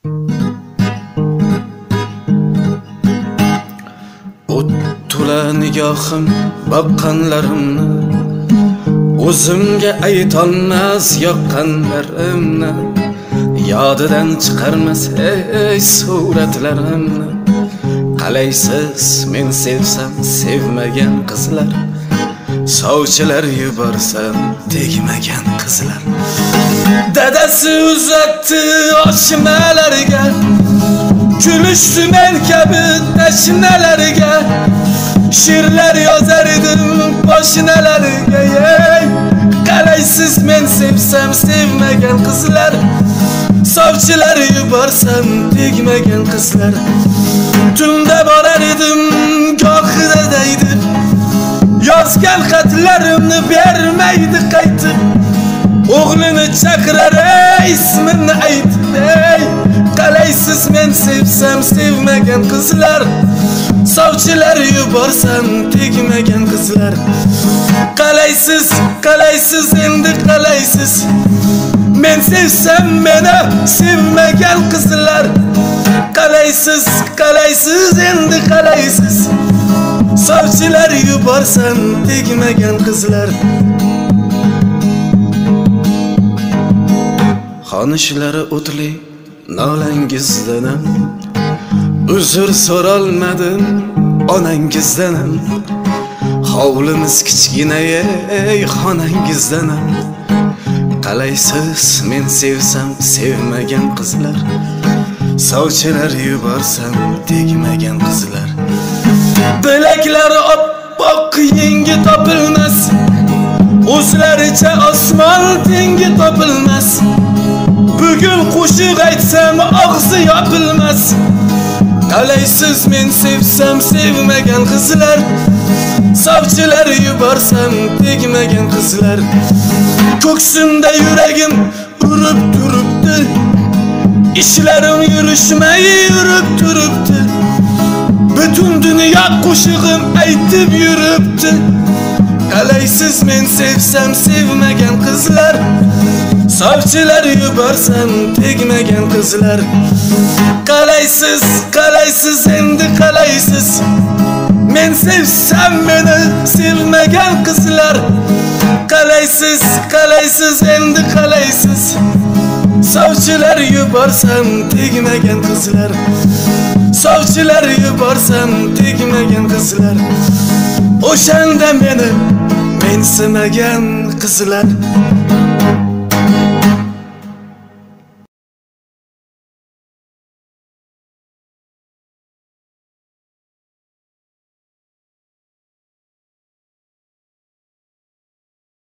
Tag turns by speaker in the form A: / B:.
A: O'tla nigohim boqqanlarimni, o'zimga aytolmas yoqqanlarimni, yodidan chiqarmas ey suratlarimni. Qalaysiz men sevsam sevmagan qizlar, sovchilar yuborsam tegmagan qizlar. Dadasi uzatdi oshmalarga, kulishdi men kabi tashnalarga, she'rlar yozar edim poshnalarga. Qalaysiz men sevsam sevmagan qizlar, sovchilar yuborsam tegmagan qizlar. Tunda borar edim gohida deydi, yozgan xatlarimni bermaydi qaytib. O'g'lini chaqirar ismini aytib, qalaysiz men sevsam sevmagan qizlar, sovchilar yuborsam tegmagan qizlar. Qalaysiz, qalaysiz endi qalaysiz, men sevsam meni sevmagan qizlar. Qalaysiz, qalaysiz endi qalaysiz, sovchilar yuborsam tegmagan qizlar. Xonishlari o'tli nolangizdanam, uzr so'rolmadim onangizdanam. Hovlimiz kichkina ey xonangizdanam. Qalaysiz men sevsam sevmagan qizlar, sovchilar yuborsam tegmagan qizlar. Bilaklari oppoq yengi topilmas, o'zlaricha osmon tengi topilmas. Bugun qo'shiq aytsam og'zi yopilmas. Qalaysiz men sevsam sevmagan qizlar, sovchilar yuborsam tegmagan qizlar. Ko'ksimda yuragim urib turibdi, ishlarim yurishmay yurib turibdi. Butun dunyo qo'shig'im aytib yuribdi. Qalaysiz men sevsam sevmagan qizlar, sovchilar yuborsam tegmagan qizlar. Qalaysiz, qalaysiz endi qalaysiz, men sevsam meni sevmagan qizlar. Qalaysiz, qalaysiz endi qalaysiz, sovchilar yuborsam tegmagan qizlar. Sovchilar yuborsam tegmagan qizlar. O'shanda meni mensimagan qizlar.